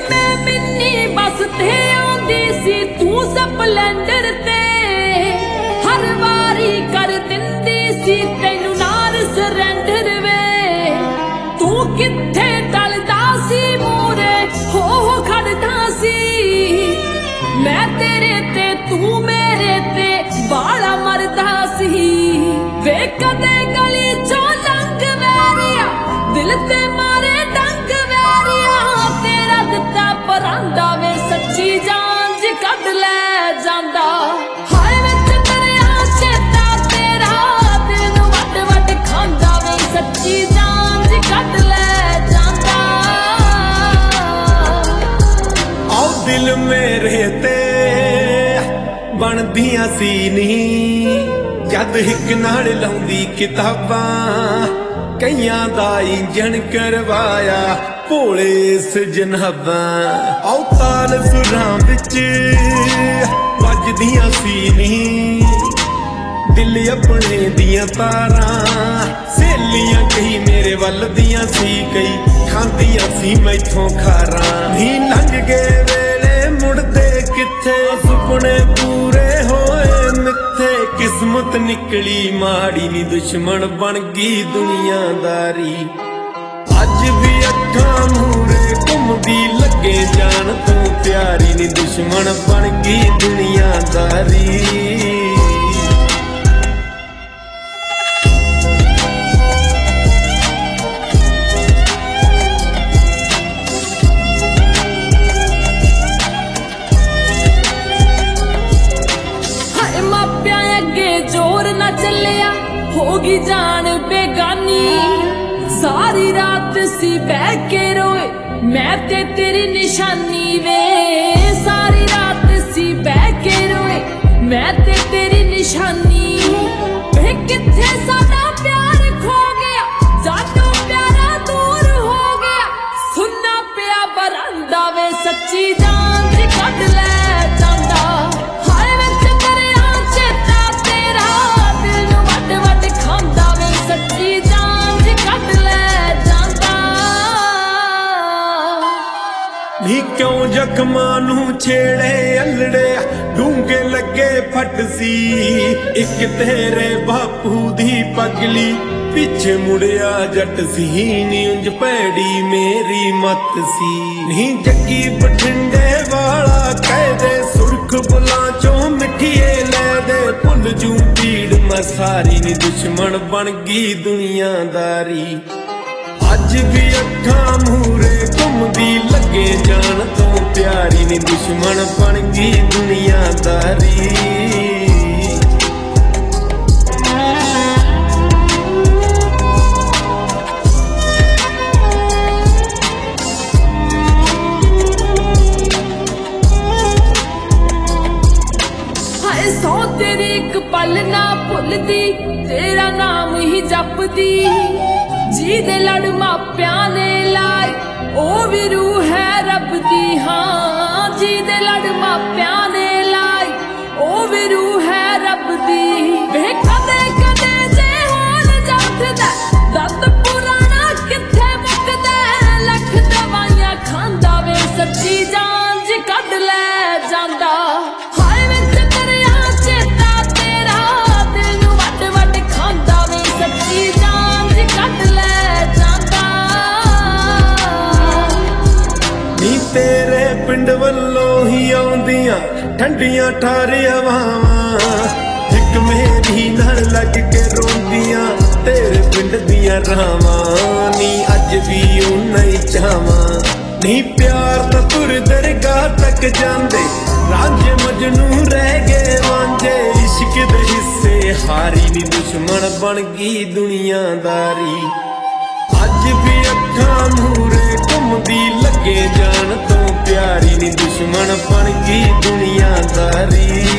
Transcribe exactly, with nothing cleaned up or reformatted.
मैं मिन्नी बस ते आउंदी सी तू स्पलेंडर ते हर वारी कर दिंदी सी तैनू नाल सरेंडर वे तू किथे टलदा सी मूरे हो हो खड़दा सी मैं तेरे ते तू मेरे ते बाला मरदा सी वे कदे गली चों लंघ वैरिया दिल ते मारे डंग वैरिया तेरा दिता परांदा वे सच्ची जान ज कद ले जांदा हाय विच दरिया चेता तेरा दिल नूं वड वड खांदा वे सच्ची जान ज कद ले जांदा आओ दिल मेरे ते बनदियां सी नहीं जद हिक नाल लाउंदी किताबां कईयां दा इंजन करवाया भोले सजनाबां आओ ताल सुरां विच वजदियां सी नहीं दिल अपने दियां तारां सहेलियां कई मेरे वल दियां सी कई खांदियां सी मैथों खारां नी लंघ गए वेले मुड़दे किथे सुपने पूरे होए मिथे किस्मत निकली माड़ी नी दुश्मन बन गई दुनियादारी अज भी अखां मूरे घुमदी लगे जान तू प्यारी नी दुश्मन बन गई दुनियादारी होगी जान बेगानी सारी रात सी बह के रोए मैं ते तेरी निशानी वे सारी रात सी बह के रोए मैं ते तेरी निशानी वे किथे साडा प्यार खो गया जादू प्यारा दूर हो गया सुनना पिया बरांदा वे सच्ची जान ज कद ले जांदा नी क्यों जख्मां नूं छेड़े अलड़े डूंगे लगे फट सी एक तेरे बापू दी पगली पिछे मुड़िया जट सी नी उंज पैड़ी मेरी मत सी नी जगी बठिंडे वाला कह दे सुर्ख बुलां चों मिठिए ले दे भुल जूं पीड़ मैं सारी नी दुश्मन बन गई दुनियादारी अज भी अखां मूरे घुमदी लगे जान तो प्यारी नी दुश्मन बन गई दुनियादारी हाय सौ तेरी एक पल ना भुलदी तेरा नाम ही जपदी जी दे लड़ मापिया ने लाई ओ भी रूह है रब दी हाँ जी दे लड़ मापिया ने लाई ओ भी रूह है रब दी वे कदे कदे जे हाल जाथदा दर्द पुराना किथे मुकदा लख दवाइयां खांदा वे सच्ची जान ज कद ले जांदा हाय विच दरिया चेता तेरा दिल नूं वड वड खांदा वे सच्ची जान ज कद ले तेरे पिंड वल्लों ही आउंदियां ठंडियां ठार हवावां हिक मेरी नाल लग के रोंदियां तेरे पिंड दियां रावां नी अज भी उन्ना ही चावां नी प्यार तां तुर दरगाह तक जांदे रांझे मजनू रह गए वांझे इश्क दे हिस्से हारी नी दुश्मन बन गई दुनियादारी अज भी अखां मूरे घुमदी लगे जान तो प्यारी नी दुश्मन बन गई दुनियादारी।